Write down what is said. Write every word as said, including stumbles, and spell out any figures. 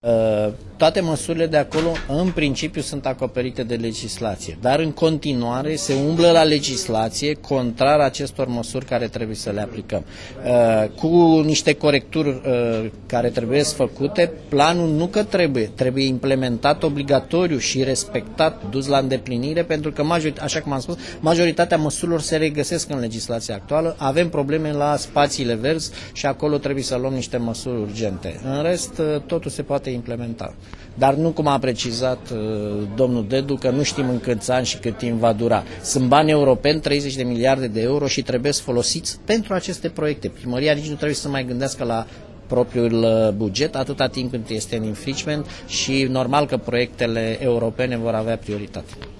Toate măsurile de acolo, în principiu, sunt acoperite de legislație, dar în continuare se umblă la legislație contrar acestor măsuri care trebuie să le aplicăm. Cu niște corecturi care trebuie făcute, planul nu că trebuie, trebuie implementat obligatoriu și respectat, dus la îndeplinire, pentru că, așa cum am spus, majoritatea măsurilor se regăsesc în legislația actuală. Avem probleme la spațiile verzi și acolo trebuie să luăm niște măsuri urgente. În rest, totul se poate implementa. Dar nu cum a precizat uh, domnul Dedu, că nu știm în câți ani și cât timp va dura. Sunt bani europeni, treizeci de miliarde de euro și trebuie folosiți pentru aceste proiecte. Primăria nici nu trebuie să mai gândească la propriul buget atâta timp cât este în infringement și normal că proiectele europene vor avea prioritate.